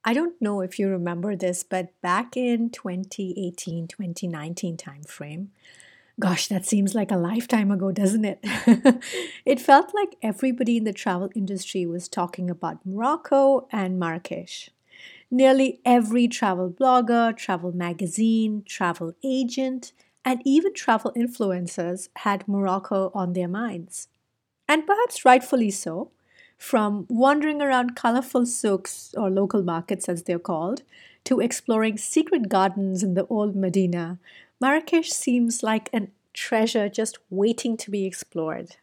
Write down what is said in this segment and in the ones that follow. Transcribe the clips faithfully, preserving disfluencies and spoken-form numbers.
I don't know if you remember this, but back in twenty eighteen, twenty nineteen timeframe, gosh, that seems like a lifetime ago, doesn't it? It felt like everybody in the travel industry was talking about Morocco and Marrakesh. Nearly every travel blogger, travel magazine, travel agent, and even travel influencers had Morocco on their minds. And perhaps rightfully so. From wandering around colorful souks, or local markets as they're called, to exploring secret gardens in the old Medina, Marrakesh seems like a treasure just waiting to be explored.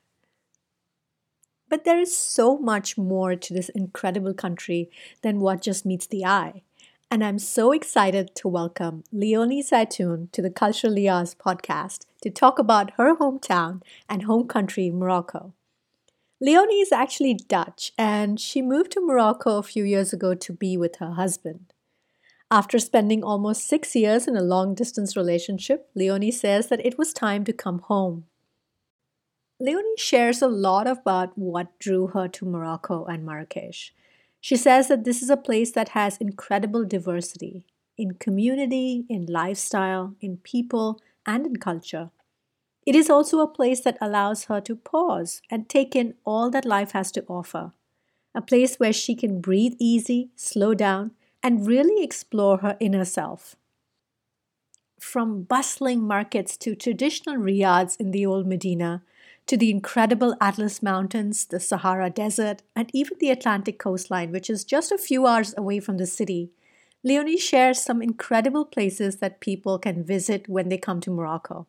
But there is so much more to this incredible country than what just meets the eye. And I'm so excited to welcome Leonie Zaitoun to the Cultural Lias podcast to talk about her hometown and home country, Morocco. Leonie is actually Dutch, and she moved to Morocco a few years ago to be with her husband. After spending almost six years in a long distance relationship, Leonie says that it was time to come home. Leonie shares a lot about what drew her to Morocco and Marrakesh. She says that this is a place that has incredible diversity in community, in lifestyle, in people, and in culture. It is also a place that allows her to pause and take in all that life has to offer. A place where she can breathe easy, slow down, and really explore her inner self. From bustling markets to traditional riads in the old Medina, to the incredible Atlas Mountains, the Sahara Desert, and even the Atlantic coastline, which is just a few hours away from the city, Leonie shares some incredible places that people can visit when they come to Morocco.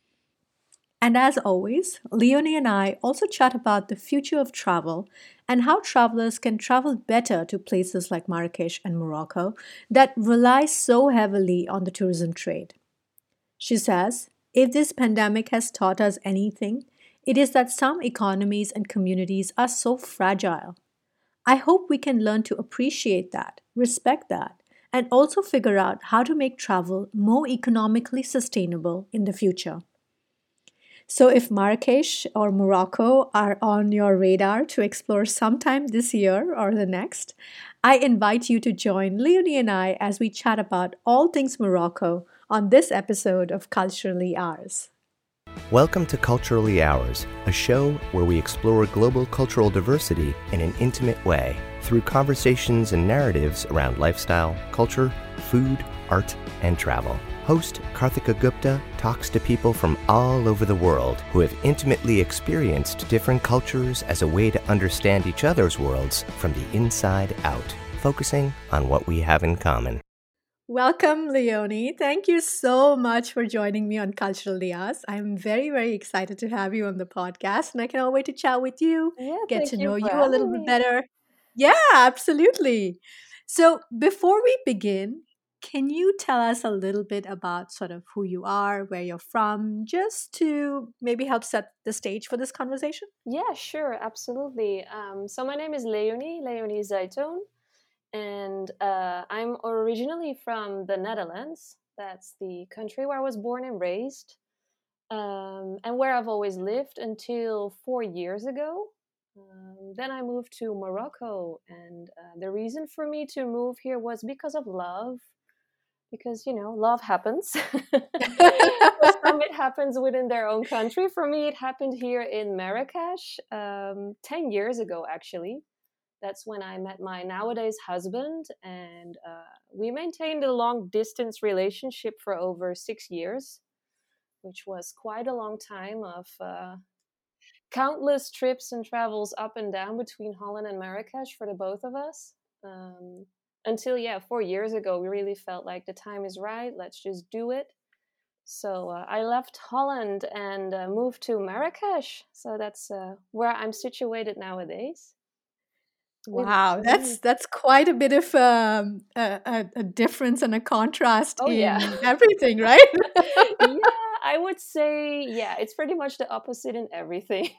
And as always, Leonie and I also chat about the future of travel and how travelers can travel better to places like Marrakesh and Morocco that rely so heavily on the tourism trade. She says, if this pandemic has taught us anything, it is that some economies and communities are so fragile. I hope we can learn to appreciate that, respect that, and also figure out how to make travel more economically sustainable in the future. So, if Marrakesh or Morocco are on your radar to explore sometime this year or the next, I invite you to join Leonie and I as we chat about all things Morocco on this episode of Culturally Ours. Welcome to Culturally Ours, a show where we explore global cultural diversity in an intimate way through conversations and narratives around lifestyle, culture, food, art, and travel. Host Karthika Gupta talks to people from all over the world who have intimately experienced different cultures as a way to understand each other's worlds from the inside out, focusing on what we have in common. Welcome, Leonie. Thank you so much for joining me on Cultural Lias. I'm very, very excited to have you on the podcast, and I cannot wait to chat with you, Yeah, get thank to you know for you a little having bit me. better. Yeah, absolutely. So, before we begin, can you tell us a little bit about sort of who you are, where you're from, just to maybe help set the stage for this conversation? Yeah, sure, absolutely. Um, so my name is Leonie, Leonie Zaitoon, and uh, I'm originally from the Netherlands. That's the country where I was born and raised, um, and where I've always lived until four years ago. Um, then I moved to Morocco, and uh, the reason for me to move here was because of love. Because you know love happens. For some it happens within their own country. For me it happened here in Marrakesh, um, ten years ago actually. That's when I met my nowadays husband, and uh, we maintained a long distance relationship for over six years, which was quite a long time of uh, countless trips and travels up and down between Holland and Marrakesh for the both of us. Um, until, yeah, four years ago, we really felt like the time is right. Let's just do it. So uh, I left Holland and uh, moved to Marrakesh. So that's uh, where I'm situated nowadays. With, Wow, Mhm. that's that's quite a bit of um, a, a, a difference and a contrast Oh yeah. in everything, right? Yeah, I would say yeah, it's pretty much the opposite in everything.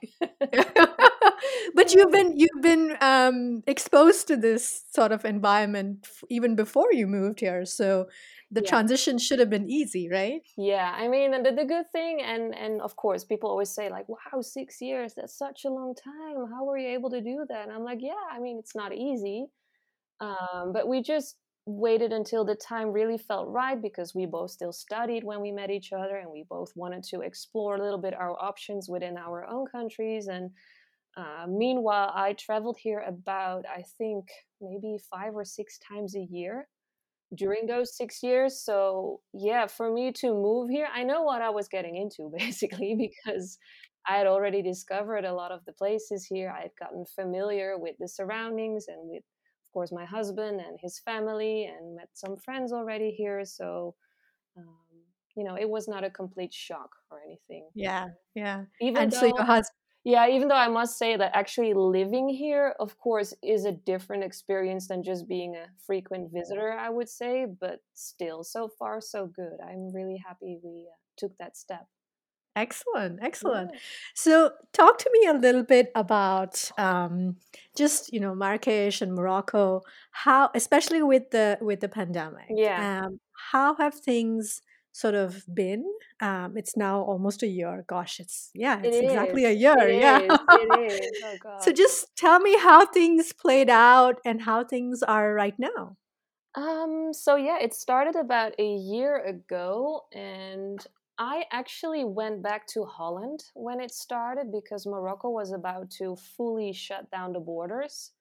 But you've been you've been um, exposed to this sort of environment f- even before you moved here, so the Yeah. transition should have been easy, right? Yeah, I mean, and the, the good thing, and and of course, people always say like, "Wow, six years—that's such a long time. How were you able to do that?" And I'm like, "Yeah, I mean, it's not easy, Um, but we just waited until the time really felt right because we both still studied when we met each other, and we both wanted to explore a little bit our options within our own countries. And uh, meanwhile, I traveled here about, I think, maybe five or six times a year during those six years. So yeah, for me to move here, I know what I was getting into basically because I had already discovered a lot of the places here. I had gotten familiar with the surroundings and with, of course, my husband and his family, and met some friends already here. So, um, you know, it was not a complete shock or anything. Yeah, yeah. Even And so though your husband, yeah, even though I must say that actually living here, of course, is a different experience than just being a frequent visitor, I would say, but still, so far, so good. I'm really happy we uh, took that step. excellent, excellent. Yeah. So talk to me a little bit about um, just you know Marrakesh and Morocco. How, especially with the with the pandemic, Yeah, um, how have things sort of been? Um, it's now almost a year. Gosh, it's yeah, it it's exactly a is. It year. Yeah. is. It is. Oh, So gosh. just tell me how things played out and how things are right now. Um, so yeah, it started about a year ago, and I actually went back to Holland when it started because Morocco was about to fully shut down the borders.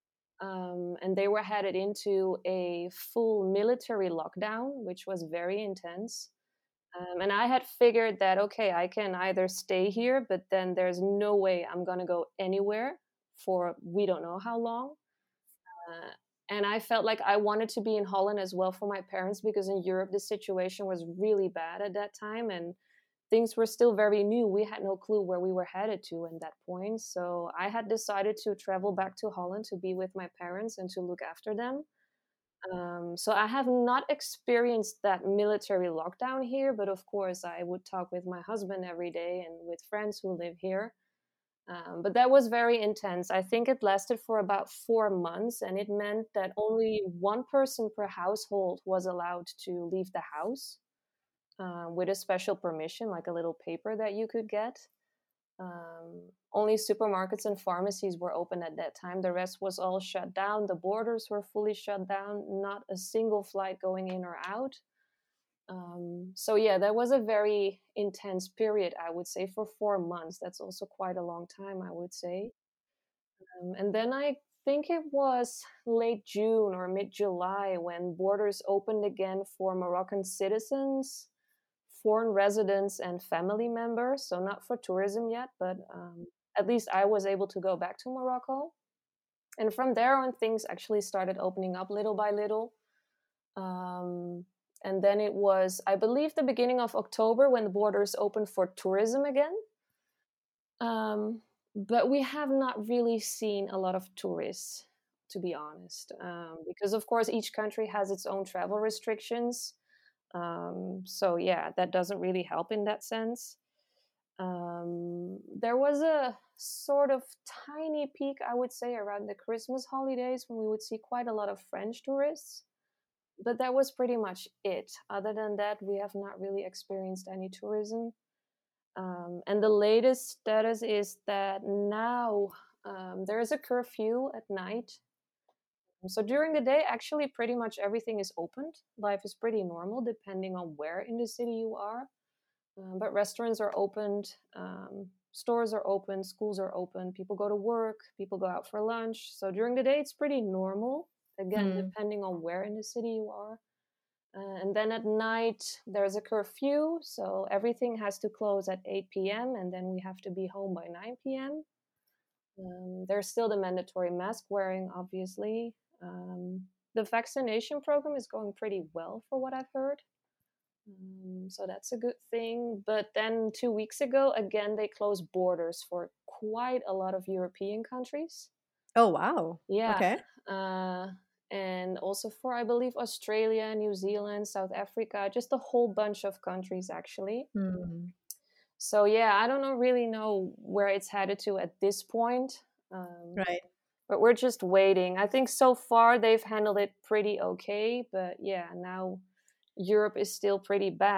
Um, and they were headed into a full military lockdown, which was very intense. Um, and I had figured that, okay, I can either stay here, but then there's no way I'm going to go anywhere for we don't know how long. Uh, and I felt like I wanted to be in Holland as well for my parents because in Europe the situation was really bad at that time, and things were still very new. We had no clue where we were headed to at that point. So I had decided to travel back to Holland to be with my parents and to look after them. Um, so I have not experienced that military lockdown here, but of course I would talk with my husband every day and with friends who live here. Um, but that was very intense. I think it lasted for about four months, and it meant that only one person per household was allowed to leave the house uh, with a special permission, like a little paper that you could get. Um, only supermarkets and pharmacies were open at that time. The rest was all shut down. The borders were fully shut down. Not a single flight going in or out. Um, so yeah, that was a very intense period, I would say, for four months. That's also quite a long time, I would say. Um, and then I think it was late June or mid July when borders opened again for Moroccan citizens, foreign residents, and family members. So not for tourism yet, but um, at least I was able to go back to Morocco. And from there on, things actually started opening up little by little. Um, and then it was, I believe, the beginning of October when the borders opened for tourism again. Um, but we have not really seen a lot of tourists, to be honest, um, because of course each country has its own travel restrictions. Um, so yeah, that doesn't really help in that sense. Um, there was a sort of tiny peak, I would say, around the Christmas holidays when we would see quite a lot of French tourists. But that was pretty much it. Other than that, we have not really experienced any tourism. Um, and the latest status is that now um, there is a curfew at night. So during the day, actually, pretty much everything is opened. Life is pretty normal depending on where in the city you are. Um, but restaurants are opened, um, stores are open, schools are open, people go to work, people go out for lunch. So during the day, it's pretty normal, again, Hmm. depending on where in the city you are. Uh, and then at night, there's a curfew, so everything has to close at eight p m, and then we have to be home by nine p m. Um, there's still the mandatory mask wearing, obviously. Um, the vaccination program is going pretty well, for what I've heard. Um, so that's a good thing. But then two weeks ago, again, they closed borders for quite a lot of European countries. Oh wow. Yeah. Okay. Uh, and also for, I believe, Australia, New Zealand, South Africa, just a whole bunch of countries, actually. Hmm. So, yeah, I don't know, really know where it's headed to at this point. Um, Right. but we're just waiting. I think so far they've handled it pretty okay. But yeah, now Europe is still pretty bad.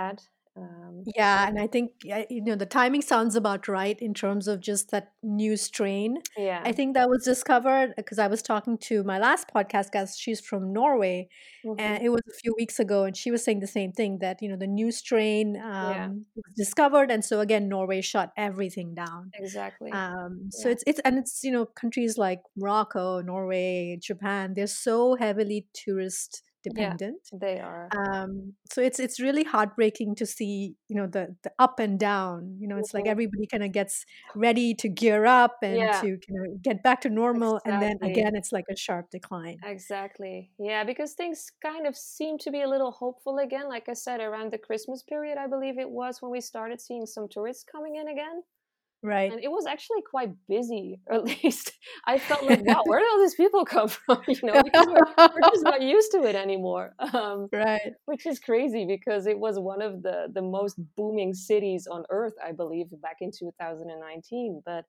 Um, Yeah, and I think uh, you know the timing sounds about right in terms of just that new strain. yeah. I think that was discovered because I was talking to my last podcast guest. She's from Norway, Hmm. and it was a few weeks ago, and she was saying the same thing that you know the new strain Yeah, um, was discovered, and so again Norway shut everything down. exactly. Um, so Yeah, it's it's and it's you know countries like Morocco, Norway, Japan. They're so heavily tourist yeah, dependent. they are. Um, so it's it's really heartbreaking to see, you know, the the up and down. You know, it's like Hmm. everybody kind of gets ready to gear up and Yeah, to kind of get back to normal, and then exactly. again, it's like a sharp decline. Exactly. Yeah, because things kind of seem to be a little hopeful again. Like I said, around the Christmas period, I believe it was when we started seeing some tourists coming in again. Right. And it was actually quite busy, or at least I felt like, wow, where did all these people come from? You know, because we're, we're just not used to it anymore. Um, Right. which is crazy because it was one of the, the most booming cities on earth, I believe, back in two thousand nineteen. But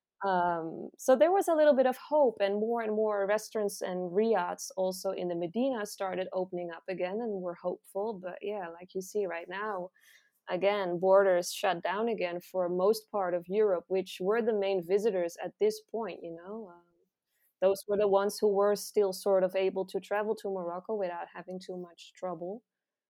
um, so there was a little bit of hope, and more and more restaurants and riads also in the Medina started opening up again, and we're hopeful. But yeah, like you see right now, again, borders shut down again for most part of Europe, which were the main visitors at this point, you know. Um, those were the ones who were still sort of able to travel to Morocco without having too much trouble.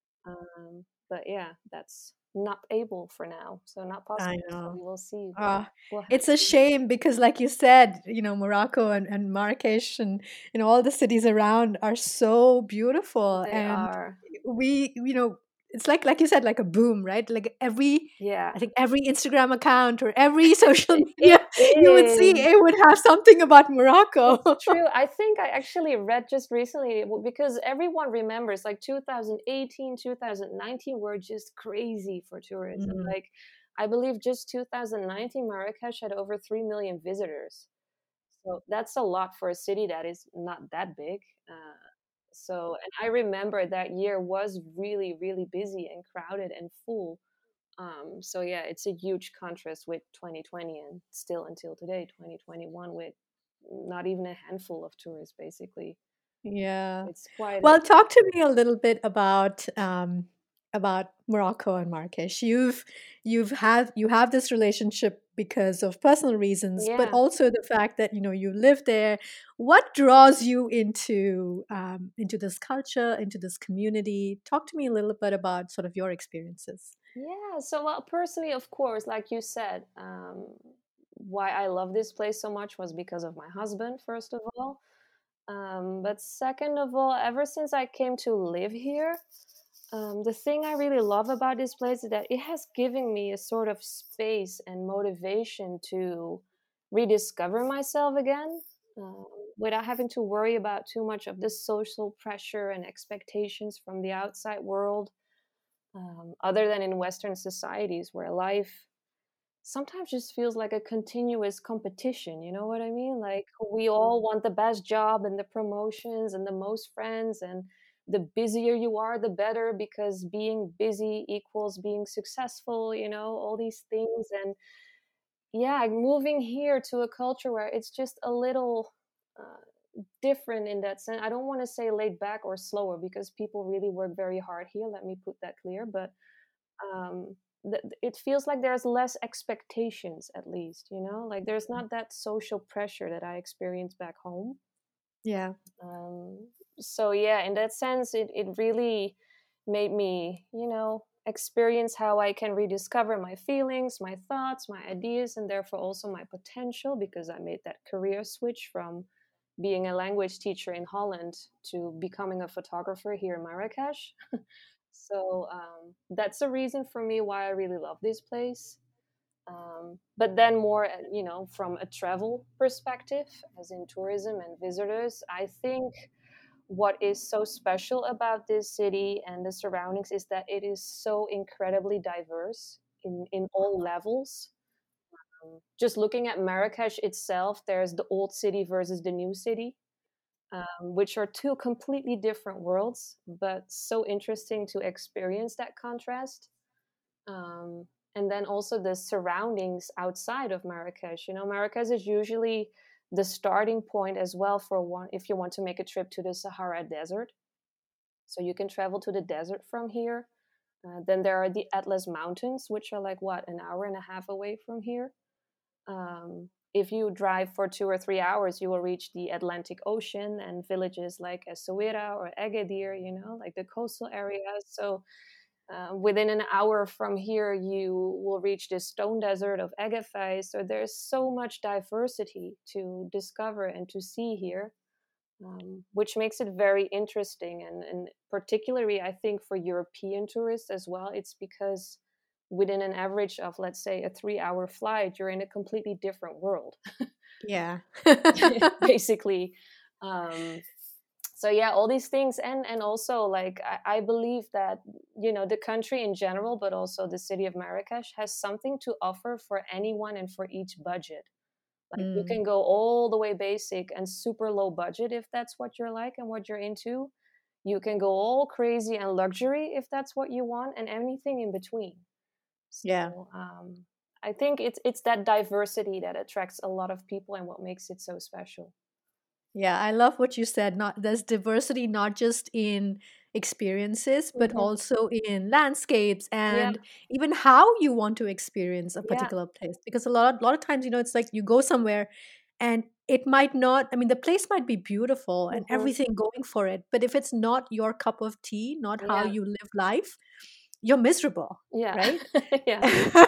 Um, but yeah, that's not able for now, so not I possible. So know. we will see what Uh, will it's a happen. shame because, like you said, you know, Morocco and, and Marrakesh and you know all the cities around are so beautiful, They and are, we, you know, it's like like you said, like a boom, right? Like every, yeah. I think every Instagram account or every social It media you would see, is. it would have something about Morocco. It's true. I think I actually read just recently w- because everyone remembers like two thousand eighteen, two thousand nineteen were just crazy for tourism. Mm, Like, I believe just two thousand nineteen, Marrakesh had over three million visitors. So that's a lot for a city that is not that big. Uh, so, and I remember that year was really, really busy and crowded and full. Um, so yeah, it's a huge contrast with twenty twenty and still until today, twenty twenty-one, with not even a handful of tourists, basically. yeah. It's quite a Well, talk to me a little bit about um, about Morocco and Marrakesh. You've you've had you have this relationship because of personal reasons, but yeah. also the fact that you know you live there. What draws you into um, into this culture, into this community? Talk to me a little bit about sort of your experiences. Yeah. So, well, personally, of course, like you said, um, why I love this place so much was because of my husband, first of all. Um, but second of all, ever since I came to live here, um, the thing I really love about this place is that it has given me a sort of space and motivation to rediscover myself again, um, without having to worry about too much of the social pressure and expectations from the outside world, um, other than in Western societies where life sometimes just feels like a continuous competition. You know what I mean? Like we all want the best job and the promotions and the most friends, and the busier you are, the better, because being busy equals being successful, you know, all these things. And yeah, moving here to a culture where it's just a little uh, different in that sense. I don't want to say laid back or slower because people really work very hard here. Let me put that clear. But um th- it feels like there's less expectations, at least, you know, like there's not that social pressure that I experienced back home. Yeah. um so yeah, in that sense, it, it really made me, you know, experience how I can rediscover my feelings, my thoughts, my ideas, and therefore also my potential, because I made that career switch from being a language teacher in Holland to becoming a photographer here in Marrakesh. So um, that's a reason for me why I really love this place. Um, but then more, uh, you know, from a travel perspective, as in tourism and visitors, I think what is so special about this city and the surroundings is that it is so incredibly diverse in, in all levels. Um, just looking at Marrakesh itself, there's the old city versus the new city, um, which are two completely different worlds, but so interesting to experience that contrast. Um, and then also the surroundings outside of Marrakesh. You know, Marrakesh is usually the starting point as well for one if you want to make a trip to the Sahara Desert. So you can travel to the desert from here. Uh, then there are the Atlas Mountains, which are like what, an hour and a half away from here. Um, if you drive for two or three hours, you will reach the Atlantic Ocean and villages like Essaouira or Agadir, you know, like the coastal areas. So uh, within an hour from here, you will reach the stone desert of Agafay. So there's so much diversity to discover and to see here, um, which makes it very interesting. And, and particularly, I think, for European tourists as well, it's because within an average of, let's say, a three hour flight, you're in a completely different world, Yeah. basically. Um, so yeah, all these things, and and also like I, I believe that, you know, the country in general, but also the city of Marrakesh has something to offer for anyone and for each budget. Like you Mm. can go all the way basic and super low budget if that's what you're like and what you're into. You can go all crazy and luxury if that's what you want, and anything in between. Yeah. So um, I think it's it's that diversity that attracts a lot of people and what makes it so special. Yeah, I love what you said. Not there's diversity not just in experiences, but Hmm. also in landscapes Yeah, and even how you want to experience a yeah. particular place. Because a lot, a lot of times, you know, it's like you go somewhere and it might not, I mean, the place might be beautiful and Hmm. everything going for it, but if it's not your cup of tea, not how Yeah, you live life, you're miserable, yeah, right? yeah.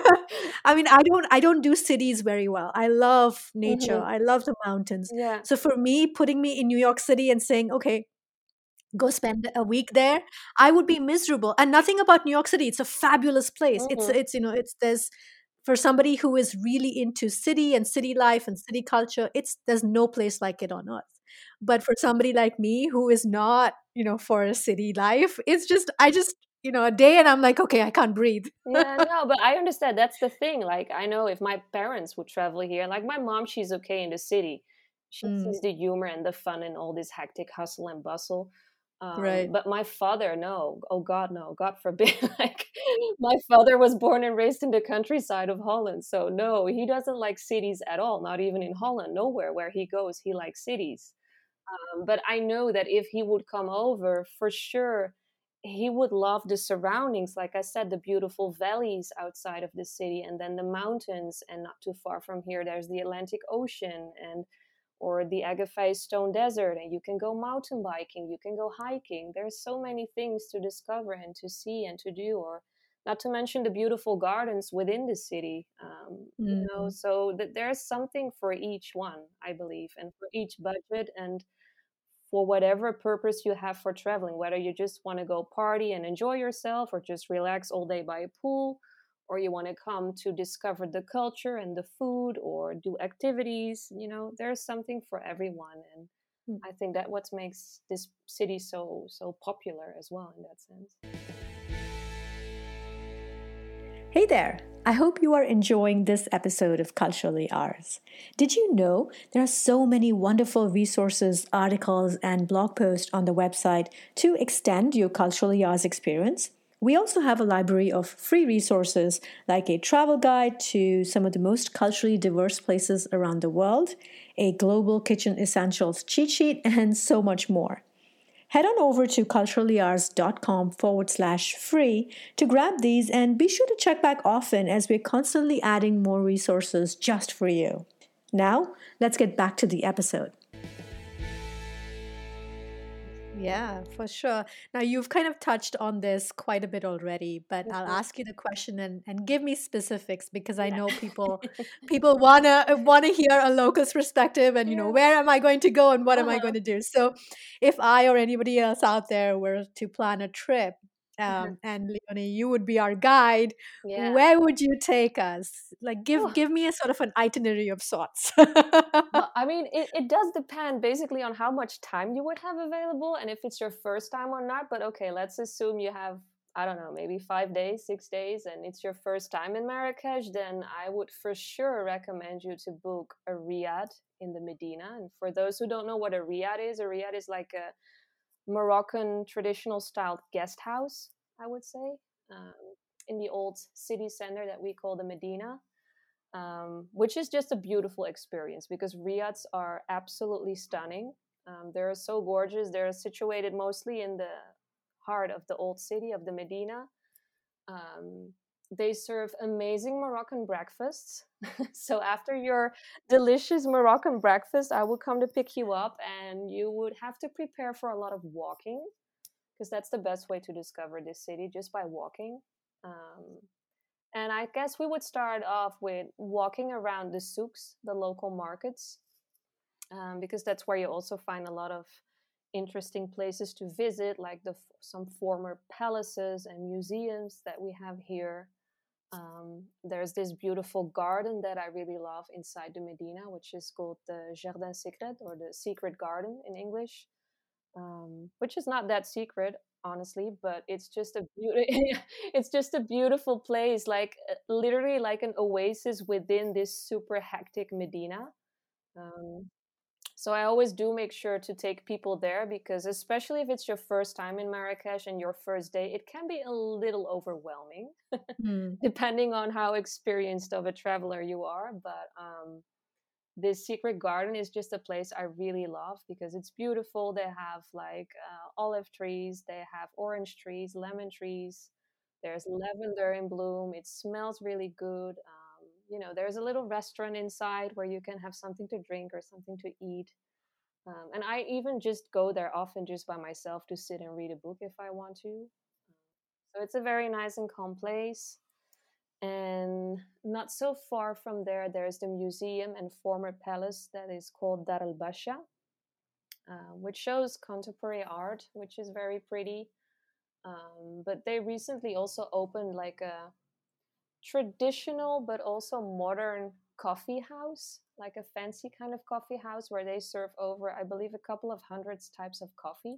I mean, I don't I don't do cities very well. I love nature. Hmm. I love the mountains. Yeah. So for me, putting me in New York City and saying, "Okay, go spend a week there," I would be miserable. And nothing about New York City. It's a fabulous place. It's Hmm. it's you know, it's there's for somebody who is really into city and city life and city culture, it's there's no place like it on earth. But for somebody like me who is not, you know, for a city life, it's just I just, you know, a day and I'm like, okay, I can't breathe. Yeah, no, but I understand. That's the thing. Like, I know if my parents would travel here, like my mom, she's okay in the city. She Mm, sees the humor and the fun in all this hectic hustle and bustle. Um, right. but my father, no. Oh God, no. God forbid. Like, my father was born and raised in the countryside of Holland. So no, he doesn't like cities at all. Not even in Holland. Nowhere where he goes, he likes cities. Um, but I know that if he would come over, for sure, he would love the surroundings. Like I said, the beautiful valleys outside of the city, and then the mountains, and not too far from here, there's the Atlantic Ocean, and or the Agafay Stone Desert, and you can go mountain biking, you can go hiking. There's so many things to discover and to see and to do, or not to mention the beautiful gardens within the city. Um, you know, Mm, so that there's something for each one, I believe, and for each budget and for whatever purpose you have for traveling, whether you just want to go party and enjoy yourself or just relax all day by a pool, or you want to come to discover the culture and the food or do activities, you know, there's something for everyone. And mm. I think that what makes this city so so popular as well in that sense. Hey there! I hope you are enjoying this episode of Culturally Ours. Did you know there are so many wonderful resources, articles, and blog posts on the website to extend your Culturally Ours experience? We also have a library of free resources like a travel guide to some of the most culturally diverse places around the world, a global kitchen essentials cheat sheet, and so much more. Head on over to culturallyours.com forward slash free to grab these and be sure to check back often as we're constantly adding more resources just for you. Now, let's get back to the episode. Yeah, for sure. Now, you've kind of touched on this quite a bit already, but I'll Mhm. ask you the question and, and give me specifics because I know people Yeah. people wanna wanna hear a local's perspective and you know Yeah. where am I going to go and what am I Uh-huh. going to do. So, if I or anybody else out there were to plan a trip, Uh-huh. um, and Leonie, you would be our guide, Yeah. where would you take us? Like, give Whew. give me a sort of an itinerary of sorts. Well, I mean, it, it does depend basically on how much time you would have available and if it's your first time or not. But okay, let's assume you have, I don't know, maybe five days, six days, and it's your first time in Marrakesh, then I would for sure recommend you to book a riad in the Medina. And for those who don't know what a riad is, a riad is like a Moroccan traditional styled guest house, I would say, um, in the old city center that we call the Medina, um, which is just a beautiful experience because riads are absolutely stunning. Um, they're so gorgeous. They're situated mostly in the heart of the old city of the Medina. Um, they serve amazing Moroccan breakfasts. So after your delicious Moroccan breakfast, I will come to pick you up, and you would have to prepare for a lot of walking because that's the best way to discover this city, just by walking. Um, and I guess we would start off with walking around the souks, the local markets, um, because that's where you also find a lot of interesting places to visit, like the some former palaces and museums that we have here. Um, there's this beautiful garden that I really love inside the Medina, which is called the Jardin Secret, or the Secret Garden in English, um, which is not that secret, honestly, but it's just a beauty. It's just a beautiful place, like uh, literally like an oasis within this super hectic Medina. Um, so I always do make sure to take people there because, especially if it's your first time in Marrakesh and your first day, it can be a little overwhelming, Hmm. depending on how experienced of a traveler you are. But um, this secret garden is just a place I really love because it's beautiful. They have like uh, olive trees, they have orange trees, lemon trees. There's lavender in bloom. It smells really good. Um, you know, there's a little restaurant inside where you can have something to drink or something to eat. Um, and I even just go there often just by myself to sit and read a book if I want to. So it's a very nice and calm place. And not so far from there, there's the museum and former palace that is called Dar al Basha, uh, which shows contemporary art, which is very pretty. Um, but they recently also opened like a traditional but also modern coffee house, like a fancy kind of coffee house where they serve over, I believe, a couple of hundreds types of coffee.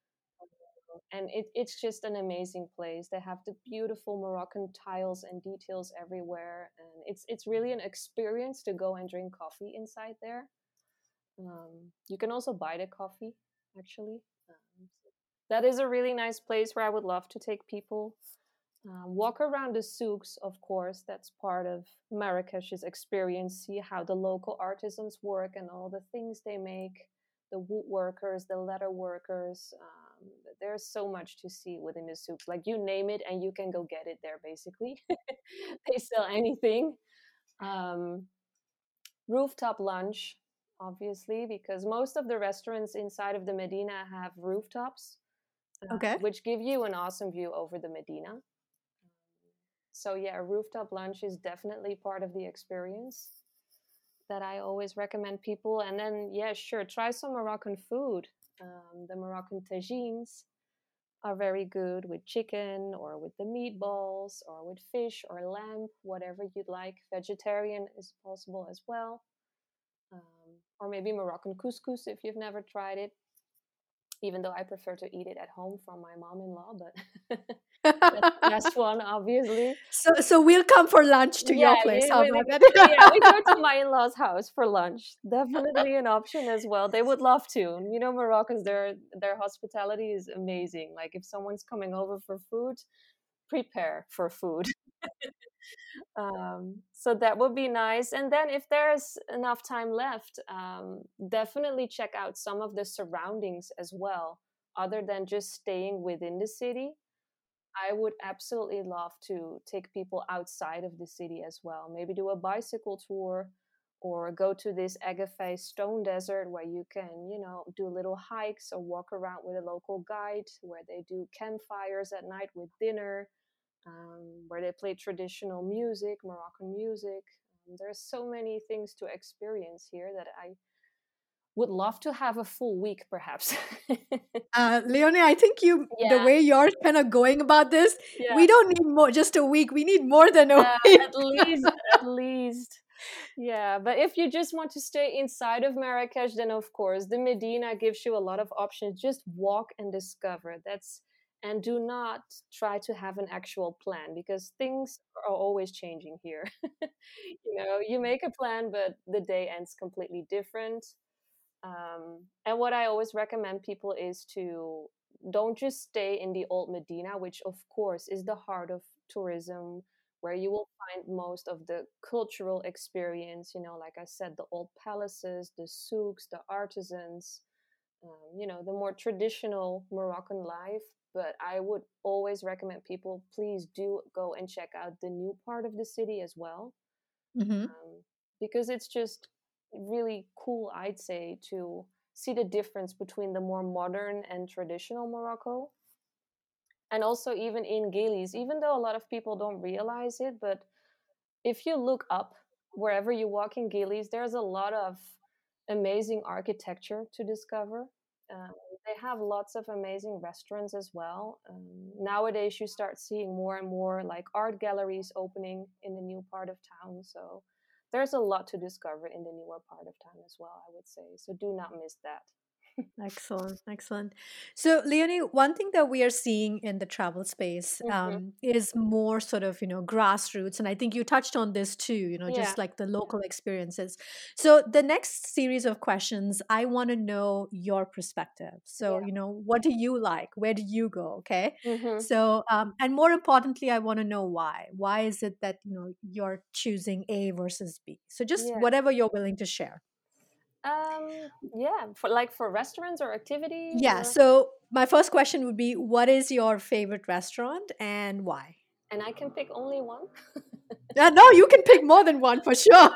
And it, it's just an amazing place. They have the beautiful Moroccan tiles and details everywhere, and it's it's really an experience to go and drink coffee inside there. Um, you can also buy the coffee, actually. Um, so that is a really nice place where I would love to take people. Um, walk around the souks, of course, that's part of Marrakesh's experience. See how the local artisans work and all the things they make, the woodworkers, the leather workers. Um, there's so much to see within the souks. Like you name it, and you can go get it there, basically. They sell anything. Um, Rooftop lunch, obviously, because most of the restaurants inside of the Medina have rooftops, uh, Okay. which give you an awesome view over the Medina. So yeah, rooftop lunch is definitely part of the experience that I always recommend people. And then yeah, sure, try some Moroccan food. Um, the Moroccan tagines are very good with chicken or with the meatballs or with fish or lamb, whatever you'd like. Vegetarian is possible as well. Um, or maybe Moroccan couscous if you've never tried it, even though I prefer to eat it at home from my mom-in-law, but that's the best one, obviously. So, so we'll come for lunch to Yeah, your place. you, How we, about yeah, we go that? to my in-laws' house for lunch. Definitely an option as well. They would love to. You know, Moroccans, their their hospitality is amazing. Like if someone's coming over for food, prepare for food. Um, so that would be nice. And then if there's enough time left, um, definitely check out some of the surroundings as well, other than just staying within the city. I would absolutely love to take people outside of the city as well. Maybe do a bicycle tour or go to this Agafay stone desert where you can, you know, do little hikes or walk around with a local guide where they do campfires at night with dinner, um, where they play traditional music, Moroccan music. Um, there's so many things to experience here that I would love to have a full week, perhaps. Uh, Leonie, I think you, the Yeah, way you're kind of going about this, yeah, we don't need more, just a week. We need more than a yeah, week. at least, at least. Yeah, but if you just want to stay inside of Marrakesh, then of course the Medina gives you a lot of options. Just walk and discover. That's and do not try to have an actual plan because things are always changing here. You know, you make a plan, but the day ends completely different. Um, and what I always recommend people is to don't just stay in the old Medina, which of course is the heart of tourism, where you will find most of the cultural experience. You know, like I said, the old palaces, the souks, the artisans. um, you know, the more traditional Moroccan life. But I would always recommend people, please do go and check out the new part of the city as well, Mm-hmm. um, because it's just really cool, I'd say, to see the difference between the more modern and traditional Morocco. And also, even in Gilis, even though a lot of people don't realize it, but if you look up wherever you walk in Gilis, there's a lot of amazing architecture to discover. Um, they have lots of amazing restaurants as well. Um, nowadays, you start seeing more and more like art galleries opening in the new part of town. So there's a lot to discover in the newer part of town as well, I would say. So do not miss that. Excellent, excellent. So, Leonie, one thing that we are seeing in the travel space Hmm. um, is more sort of, you know, grassroots. And I think you touched on this too, you know, Yeah. just like the local experiences. So, the next series of questions, I want to know your perspective. So, Yeah. you know, what do you like? Where do you go? Okay. Hmm. So, um, and more importantly, I want to know why. Why is it that, you know, you're choosing A versus B? So, just Yeah. whatever you're willing to share. Um, yeah. For like for restaurants or activities Yeah. or So my first question would be, what is your favorite restaurant and why? and I can pick only one. Uh, no, you can pick more than one for sure.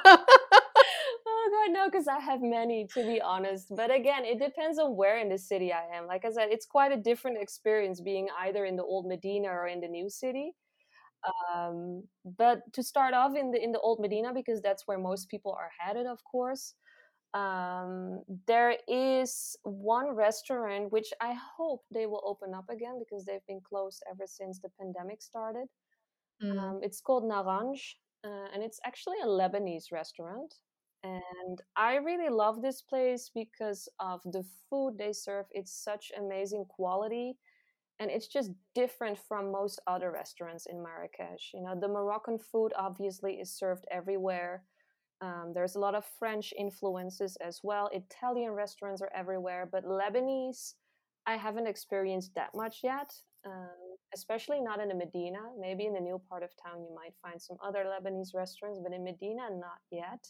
Oh god, no, because I have many to be honest. But again, it depends on where in the city I am. Like I said, it's quite a different experience being either in the old Medina or in the new city. Um, but to start off in the in the old Medina, because that's where most people are headed, of course. Um, there is one restaurant which I hope they will open up again because they've been closed ever since the pandemic started. Mm, Um, it's called Naranj, uh, and it's actually a Lebanese restaurant. And I really love this place because of the food they serve. It's such amazing quality, and it's just different from most other restaurants in Marrakesh. You know, the Moroccan food obviously is served everywhere. Um, there's a lot of French influences as well. Italian restaurants are everywhere, but Lebanese, I haven't experienced that much yet, um, especially not in the Medina. Maybe in the new part of town, you might find some other Lebanese restaurants, but in Medina, not yet.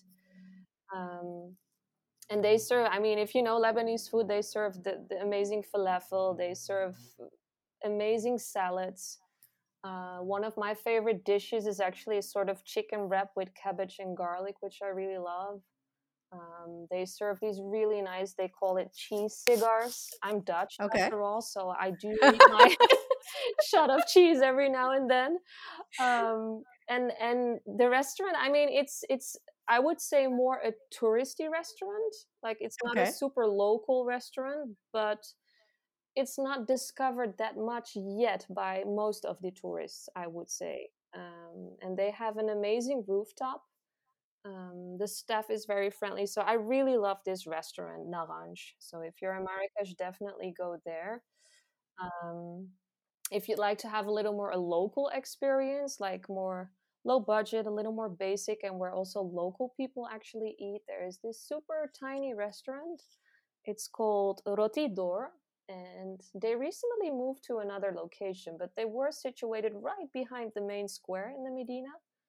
Um, and they serve, I mean, if you know Lebanese food, they serve the, the amazing falafel, they serve amazing salads. Uh, one of my favorite dishes is actually a sort of chicken wrap with cabbage and garlic, which I really love. Um, they serve these really nice, they call it cheese cigars. I'm Dutch okay. after all, so I do need my shot of cheese every now and then. Um, and and the restaurant, I mean, it's it's I would say more a touristy restaurant. Like it's not a Okay. super local restaurant, but it's not discovered that much yet by most of the tourists, I would say. Um, and they have an amazing rooftop. Um, the staff is very friendly. So I really love this restaurant, Naranj. So if you're in Marrakesh, definitely go there. Um, if you'd like to have a little more a local experience, like more low budget, a little more basic, and where also local people actually eat, there is this super tiny restaurant. It's called Roti d'Or, and they recently moved to another location, but they were situated right behind the main square in the Medina.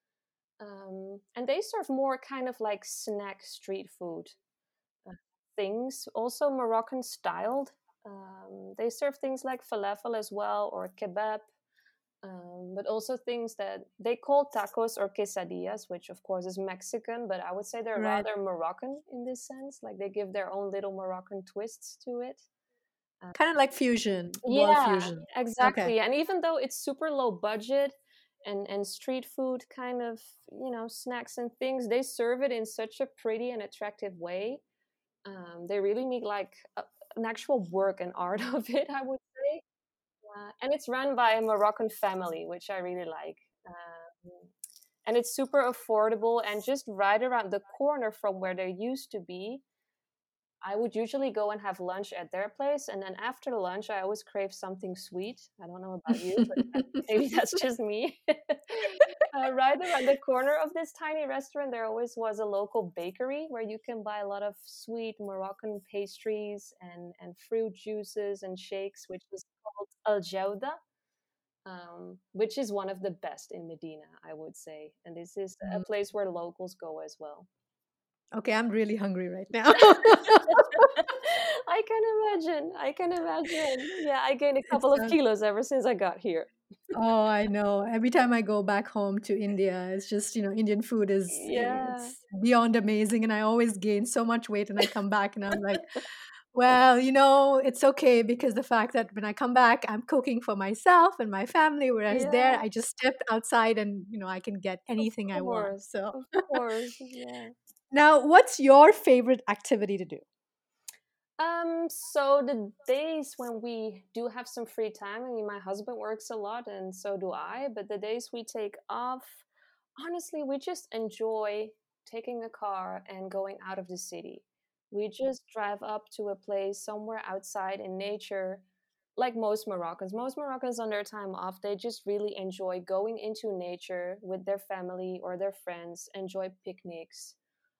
Um, and they serve more kind of like snack street food uh, things, also Moroccan styled. Um, they serve things like falafel as well or kebab, um, but also things that they call tacos or quesadillas, which of course is Mexican, but I would say they're Right. rather Moroccan in this sense. Like they give their own little Moroccan twists to it. Uh, Kind of like fusion, world yeah, fusion. Okay. exactly. And even though it's super low budget and and street food kind of, you know, snacks and things, they serve it in such a pretty and attractive way. Um, they really make like a, an actual work and art of it, I would say. Uh, and it's run by a Moroccan family, which I really like. Um, and it's super affordable and just right around the corner from where there used to be. I would usually go and have lunch at their place, and then after the lunch, I always crave something sweet. I don't know about you, but that, maybe that's just me. Uh, right around the corner of this tiny restaurant, there always was a local bakery where you can buy a lot of sweet Moroccan pastries and, and fruit juices and shakes, which is called Al Jauda, um, which is one of the best in Medina, I would say. And this is a Mm. place where locals go as well. Okay, I'm really hungry right now. I can imagine. I can imagine. Yeah, I gained a It's couple of uh, kilos ever since I got here. oh, I know. Every time I go back home to India, it's just, you know, Indian food is Yeah. it's beyond amazing, and I always gain so much weight and I come back and I'm like, well, you know, it's okay because the fact that when I come back, I'm cooking for myself and my family, whereas there Yeah, I just step outside and, you know, I can get of anything I want. course. So, Of course. Yeah. now what's your favorite activity to do? Um, so the days when we do have some free time, I mean, my husband works a lot and so do I, but the days we take off, honestly, we just enjoy taking a car and going out of the city. We just drive up to a place somewhere outside in nature, like most Moroccans. Most Moroccans on their time off, they just really enjoy going into nature with their family or their friends, enjoy picnics,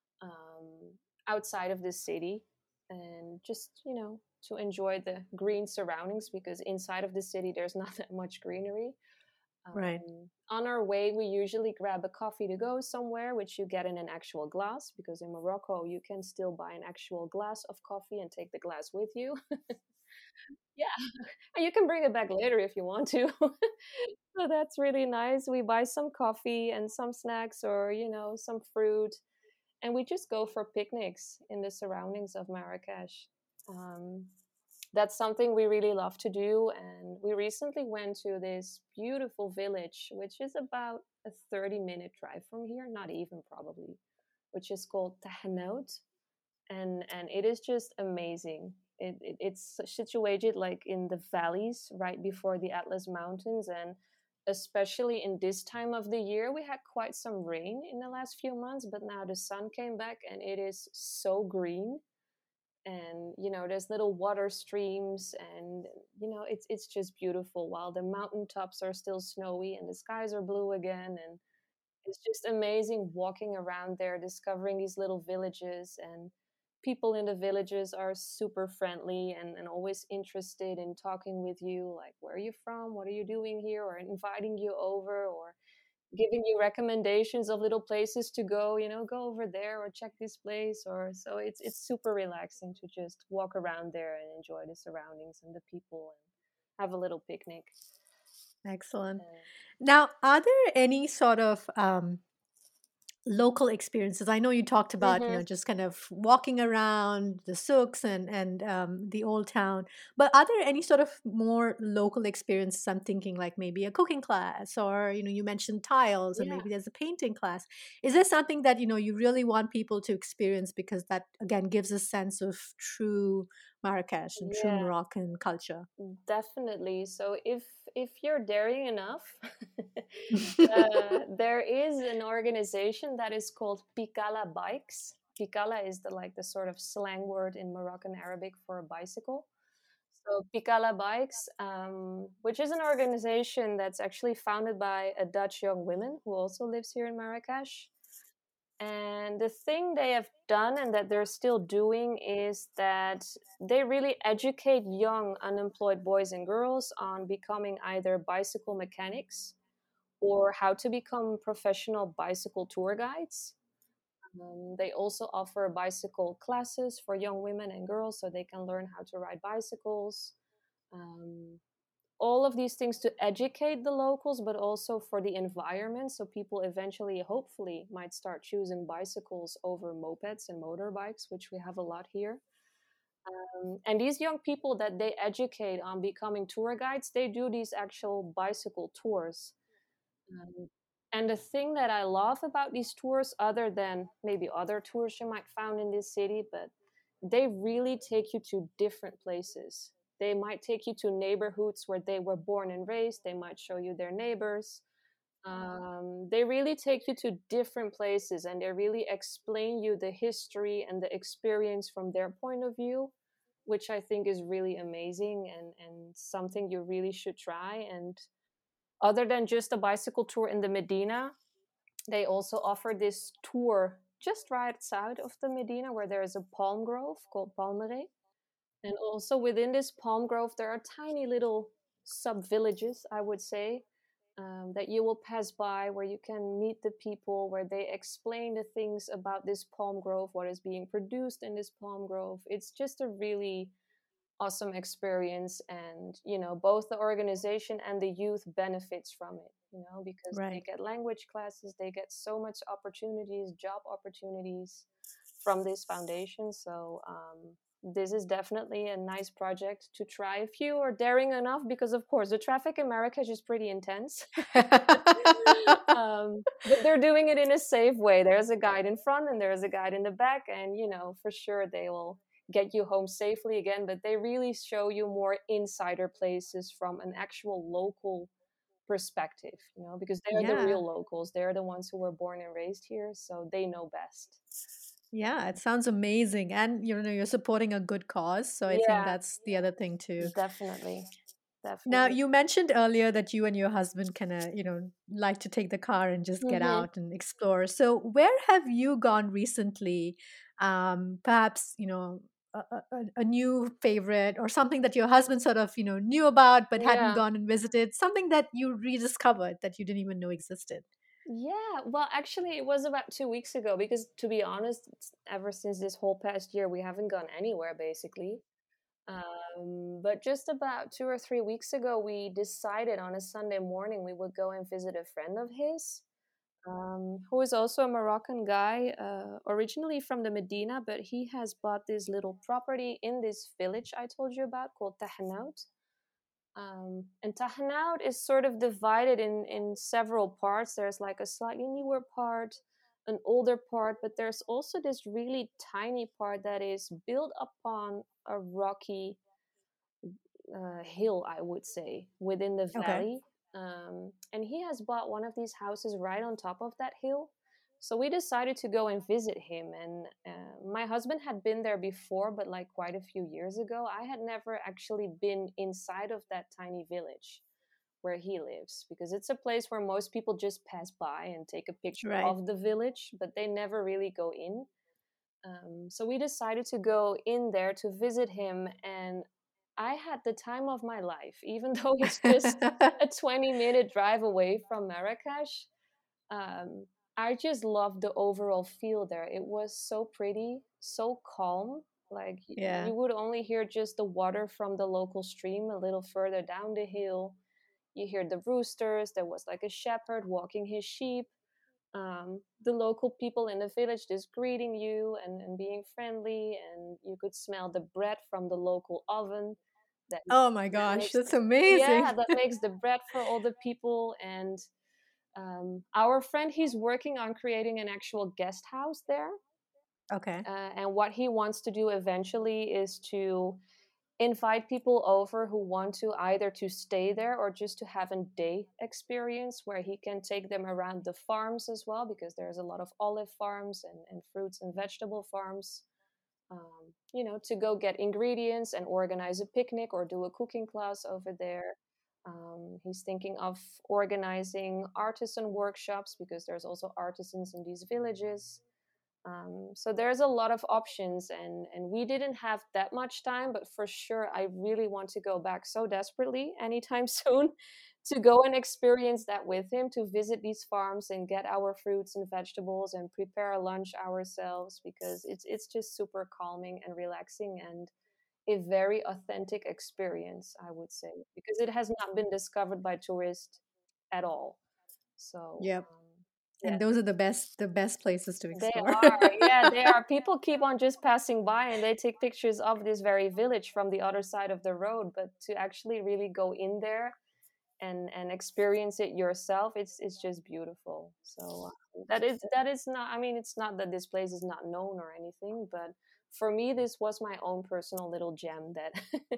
um, outside of the city, and just, you know, to enjoy the green surroundings because inside of the city there's not that much greenery. Right. Um, on our way, we usually grab a coffee to go somewhere, which you get in an actual glass because in Morocco you can still buy an actual glass of coffee and take the glass with you. Yeah, and you can bring it back later if you want to. So that's really nice. We buy some coffee and some snacks or, you know, some fruit, and we just go for picnics in the surroundings of Marrakesh. Um, that's something we really love to do. And we recently went to this beautiful village, which is about a thirty minute drive from here, not even probably, which is called Tahanout. And, and it is just amazing. It, it, it's situated like in the valleys right before the Atlas Mountains. And especially in this time of the year, we had quite some rain in the last few months, but now the sun came back and it is so green. And you know, there's little water streams, and you know, it's it's just beautiful while the mountaintops are still snowy and the skies are blue again. And it's just amazing walking around there, discovering these little villages, and people in the villages are super friendly and, and always interested in talking with you, like, where are you from? What are you doing here? Or inviting you over, or giving you recommendations of little places to go, you know, go over there or check this place. Or so it's it's super relaxing to just walk around there and enjoy the surroundings and the people and have a little picnic. Excellent. Uh, Now, are there any sort of um, local experiences? I know you talked about, you mhm. know, just kind of walking around the souks and and um, the old town, but are there any sort of more local experiences? I'm thinking like maybe a cooking class, or you know, you mentioned tiles, and Yeah. maybe there's a painting class. Is there something that you know you really want people to experience because that again gives a sense of true Marrakesh and true Yeah. Moroccan culture? Definitely. So if if you're daring enough, uh, there is an organization that is called Pikala Bikes. Pikala is the like the sort of slang word in Moroccan Arabic for a bicycle. So Pikala Bikes, um, which is an organization that's actually founded by a Dutch young woman who also lives here in Marrakesh. And the thing they have done and that they're still doing is that they really educate young unemployed boys and girls on becoming either bicycle mechanics or how to become professional bicycle tour guides. Um, they also offer bicycle classes for young women and girls so they can learn how to ride bicycles. Um, all of these things to educate the locals, but also for the environment. So people eventually, hopefully, might start choosing bicycles over mopeds and motorbikes, which we have a lot here. Um, and these young people that they educate on becoming tour guides, they do these actual bicycle tours. Um, and the thing that I love about these tours, other than maybe other tours you might find in this city, but they really take you to different places. They might take you to neighborhoods where they were born and raised. They might show you their neighbors. Um, they really take you to different places and they really explain you the history and the experience from their point of view, which I think is really amazing and, and something you really should try. And other than just a bicycle tour in the Medina, they also offer this tour just right outside of the Medina where there is a palm grove called Palmeraie. And also within this palm grove, there are tiny little sub villages, I would say, um, that you will pass by, where you can meet the people, where they explain the things about this palm grove, what is being produced in this palm grove. It's just a really awesome experience, and you know, both the organization and the youth benefits from it, you know, because they Right. get language classes, they get so much opportunities, job opportunities from this foundation. So um, this is definitely a nice project to try if you are daring enough, because of course the traffic in Marrakesh is pretty intense. um, but they're doing it in a safe way. There's a guide in front and there's a guide in the back, and you know, for sure they will get you home safely again. But they really show you more insider places from an actual local perspective, you know, because they're the Yeah. real locals. They're the ones who were born and raised here, so they know best. Yeah, it sounds amazing. And you know, you're supporting a good cause. So I think Yeah, that's the other thing too. definitely, Now, definitely. you mentioned earlier that you and your husband kind of, you know, like to take the car and just get Hmm. out and explore. So, where have you gone recently? Um, perhaps, you know, a, a, a a new favorite or something that your husband sort of, you know, knew about but hadn't Yeah. gone and visited, something that you rediscovered that you didn't even know existed. Yeah, well, actually, it was about two weeks ago because, to be honest, it's- ever since this whole past year, we haven't gone anywhere basically. Um, but just about two or three weeks ago, we decided on a Sunday morning we would go and visit a friend of his, um, who is also a Moroccan guy, uh, originally from the Medina, but he has bought this little property in this village I told you about called Tahanout. Um, and Tahanout is sort of divided in, in several parts. There's like a slightly newer part, an older part, but there's also this really tiny part that is built upon a rocky uh, hill, I would say, within the Okay. valley. Um, and he has bought one of these houses right on top of that hill. So we decided to go and visit him. And uh, my husband had been there before, but like quite a few years ago. I had never actually been inside of that tiny village where he lives, because it's a place where most people just pass by and take a picture Right. of the village, but they never really go in. Um, so we decided to go in there to visit him, and I had the time of my life, even though it's just a twenty minute drive away from Marrakesh. Um, I just loved the overall feel there. It was so pretty, so calm. Like y- Yeah. you would only hear just the water from the local stream a little further down the hill. You hear the roosters. There was like a shepherd walking his sheep, um, the local people in the village just greeting you and, and being friendly, and you could smell the bread from the local oven that Oh my that gosh, makes that's yeah, amazing. that makes the bread for all the people. And um, our friend, he's working on creating an actual guest house there, Okay. uh, and what he wants to do eventually is to invite people over who want to either to stay there or just to have a day experience, where he can take them around the farms as well, because there's a lot of olive farms and, and fruits and vegetable farms, um, you know, to go get ingredients and organize a picnic or do a cooking class over there. Um, he's thinking of organizing artisan workshops, because there's also artisans in these villages. Um, so there's a lot of options, and and we didn't have that much time, but for sure I really want to go back so desperately anytime soon, to go and experience that with him, to visit these farms and get our fruits and vegetables and prepare a lunch ourselves, because it's it's just super calming and relaxing, and a very authentic experience, I would say, because it has not been discovered by tourists at all. So Yep. um, And yeah. those are the best the best places to They explore. are, yeah, they are. People keep on just passing by and they take pictures of this very village from the other side of the road. But to actually really go in there and and experience it yourself, it's it's just beautiful. So uh, that is that is not. I mean, it's not that this place is not known or anything, but for me, this was my own personal little gem that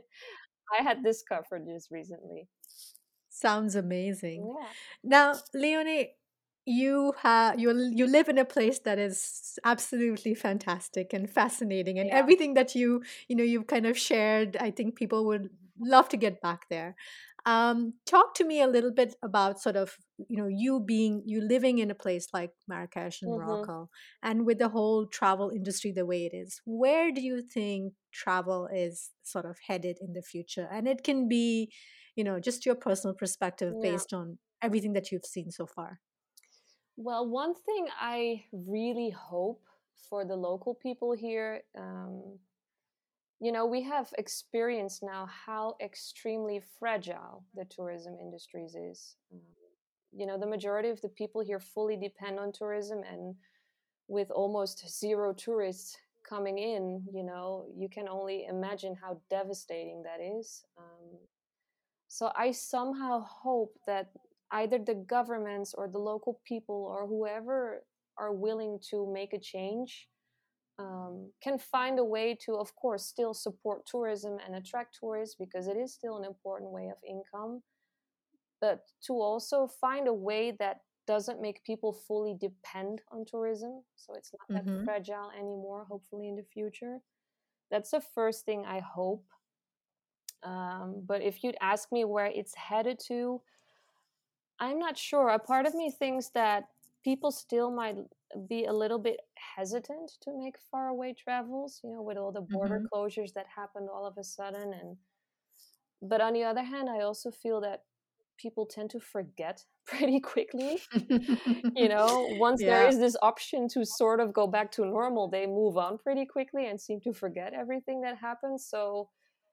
I had discovered just recently. Sounds amazing. Yeah. Now, Leonie, you have you you live in a place that is absolutely fantastic and fascinating, and Yeah. everything that you you know you've kind of shared, I think people would love to get back there. Um, talk to me a little bit about sort of you know you being you living in a place like Marrakesh and Mm-hmm. Morocco, and with the whole travel industry the way it is. Where do you think travel is sort of headed in the future? And it can be you know, just your personal perspective Yeah. based on everything that you've seen so far. Well, one thing I really hope for the local people here, um, you know, we have experienced now how extremely fragile the tourism industries is. Um, you know, the majority of the people here fully depend on tourism, and with almost zero tourists coming in, you know, you can only imagine how devastating that is. Um, so I somehow hope that either the governments or the local people or whoever are willing to make a change um, can find a way to, of course, still support tourism and attract tourists because it is still an important way of income, but to also find a way that doesn't make people fully depend on tourism. So it's not that Mm-hmm. fragile anymore, hopefully, in the future. That's the first thing I hope. Um, but if you'd ask me where it's headed to, I'm not sure. A part of me thinks that people still might be a little bit hesitant to make faraway travels, you know, with all the border Mm-hmm. closures that happened all of a sudden. And but on the other hand, I also feel that people tend to forget pretty quickly. You know, once there Yeah. is this option to sort of go back to normal, they move on pretty quickly and seem to forget everything that happened. So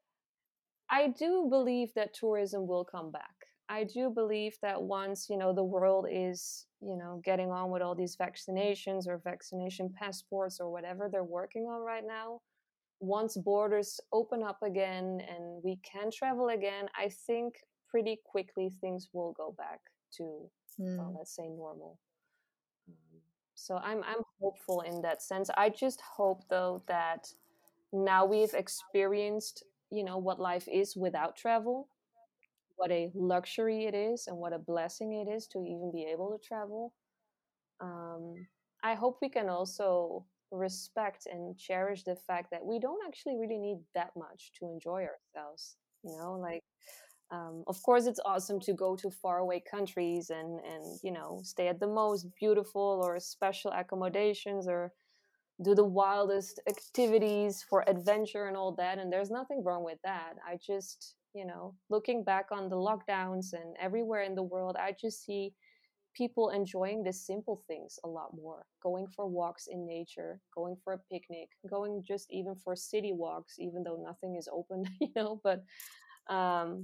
I do believe that tourism will come back. I do believe that once, you know, the world is, you know, getting on with all these vaccinations or vaccination passports or whatever they're working on right now, once borders open up again and we can travel again, I think pretty quickly things will go back to, well, Mm. let's say normal. Um, so I'm I'm hopeful in that sense. I just hope though that now we've experienced, you know, what life is without travel, what a luxury it is and what a blessing it is to even be able to travel. um, I hope we can also respect and cherish the fact that we don't actually really need that much to enjoy ourselves, you know, like um, of course it's awesome to go to faraway countries and and you know, stay at the most beautiful or special accommodations or do the wildest activities for adventure and all that. And there's nothing wrong with that. I just, you know, looking back on the lockdowns and everywhere in the world, I just see people enjoying the simple things a lot more. Going for walks in nature, going for a picnic, going just even for city walks, even though nothing is open, you know. But um,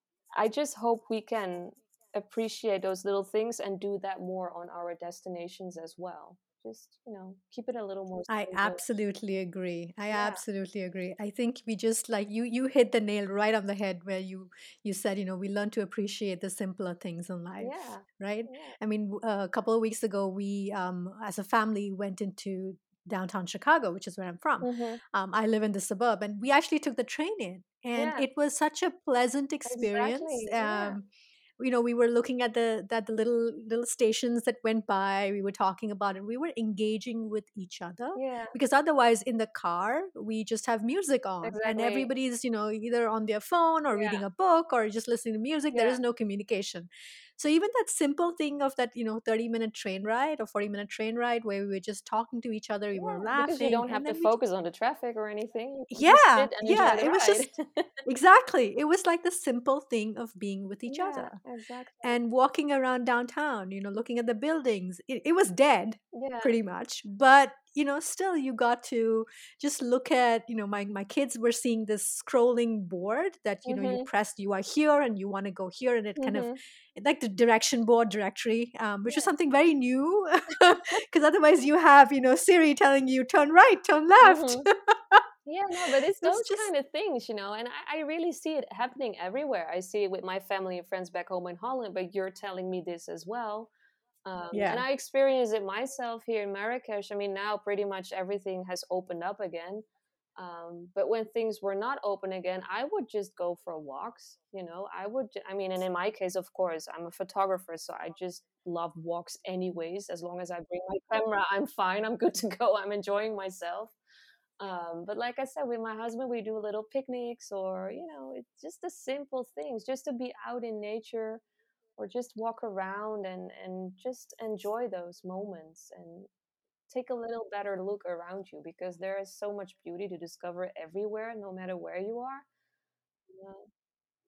I just hope we can appreciate those little things and do that more on our destinations as well. Just, you know, keep it a little more I simple. absolutely agree. I Yeah, absolutely agree. I think we just like you you hit the nail right on the head where you you said, you know, we learn to appreciate the simpler things in life, yeah, right? yeah. I mean, w- a couple of weeks ago we um as a family went into downtown Chicago, which is where I'm from. Mhm. Um, I live in the suburb and we actually took the train in and Yeah, it was such a pleasant experience. exactly. Yeah, Um you know, we were looking at the that the little little stations that went by, we were talking about it, we were engaging with each other, yeah, because otherwise in the car we just have music on and exactly. everybody's, you know, either on their phone or Yeah, reading a book or just listening to music. There yeah, is no communication. So even that simple thing of that, you know, thirty minute train ride or forty minute train ride where we were just talking to each other, we were yeah. Because you laughing, don't have and to then we focus on the traffic or anything. You can just yeah, sit and enjoy yeah, the it was ride. just exactly, it was like the simple thing of being with each Yeah, other exactly. and walking around downtown, you know, looking at the buildings. It, it was dead Yeah, pretty much, but you know, still you got to just look at, you know, my, my kids were seeing this scrolling board that, you know, you mhm, press, you are here and you want to go here. And it kind of, mhm. like the direction board directory, um, which is Yeah, something very new because otherwise you have, you know, Siri telling you turn right, turn left. mhm. Yeah, no, but it's It's those just, kind of things, you know, and I, I really see it happening everywhere. I see it with my family and friends back home in Holland, but you're telling me this as well. Um, and yeah. I experience it myself here in Marrakesh. I mean, now pretty much everything has opened up again. Um, but when things were not open again, I would just go for walks. You know, I would, ju- I mean, and in my case, of course, I'm a photographer, so I just love walks anyways. As long as I bring my camera, I'm fine. I'm good to go. I'm enjoying myself. Um, but like I said, with my husband, we do little picnics or, you know, it's just the simple things, just to be out in nature or just walk around and, and just enjoy those moments and take a little better look around you because there is so much beauty to discover everywhere, no matter where you are. Yeah.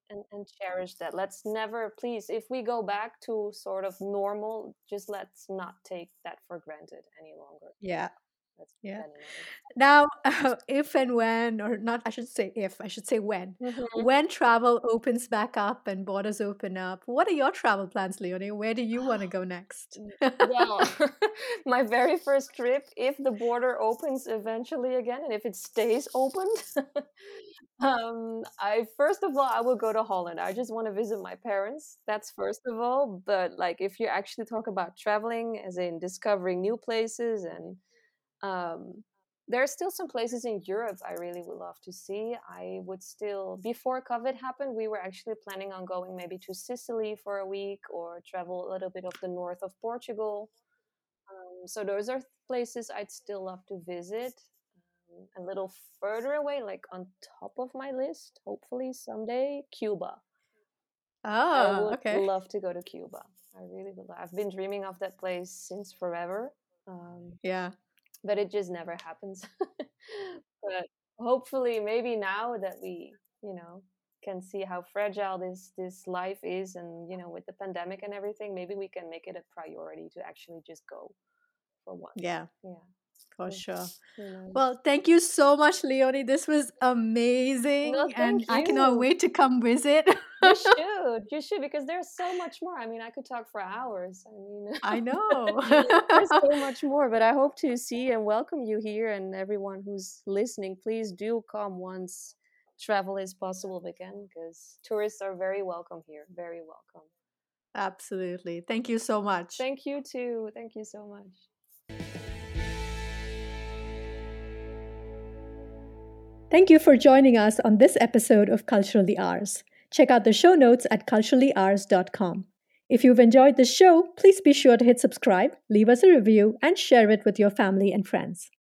and, and cherish that. Let's never, please, if we go back to sort of normal, just let's not take that for granted any longer. Yeah. Let's keep Yeah. that in mind. Now, uh, if and when, or not, I should say if, I should say when, Mhm. when travel opens back up and borders open up, what are your travel plans, Leonie? Where do you want to go next? Well, my very first trip, if the border opens eventually again, and if it stays open, um, I first of all I will go to Holland. I just want to visit my parents. That's first of all. But like, if you actually talk about traveling, as in discovering new places, and um, there are still some places in Europe I really would love to see. I would still, before COVID happened, we were actually planning on going maybe to Sicily for a week or travel a little bit of the north of Portugal. Um, so those are places I'd still love to visit. Um, a little further away, like on top of my list, hopefully someday, Cuba. I Ah, would okay. love to go to Cuba. I really would. I've been dreaming of that place since forever. Um, Yeah. but it just never happens. But hopefully, maybe now that we, you know, can see how fragile this this life is, and you know, with the pandemic and everything, maybe we can make it a priority to actually just go for once. Yeah, Yeah, for yeah, sure. you know. Well, thank you so much, Leonie. This was No, amazing, and thank I cannot you. wait to come visit. You should. You should, because there's so much more. I mean, I could talk for hours. I mean, I know. there's so much more, but I hope to see and welcome you here, and everyone who's listening. Please do come once travel is possible again, because tourists are very welcome here. Very welcome. Absolutely. Thank you so much. Thank you too. Thank you so much. Thank you for joining us on this episode of Culturally Ours. Check out the show notes at culturally ours dot com. If you've enjoyed the show, please be sure to hit subscribe, leave us a review, and share it with your family and friends.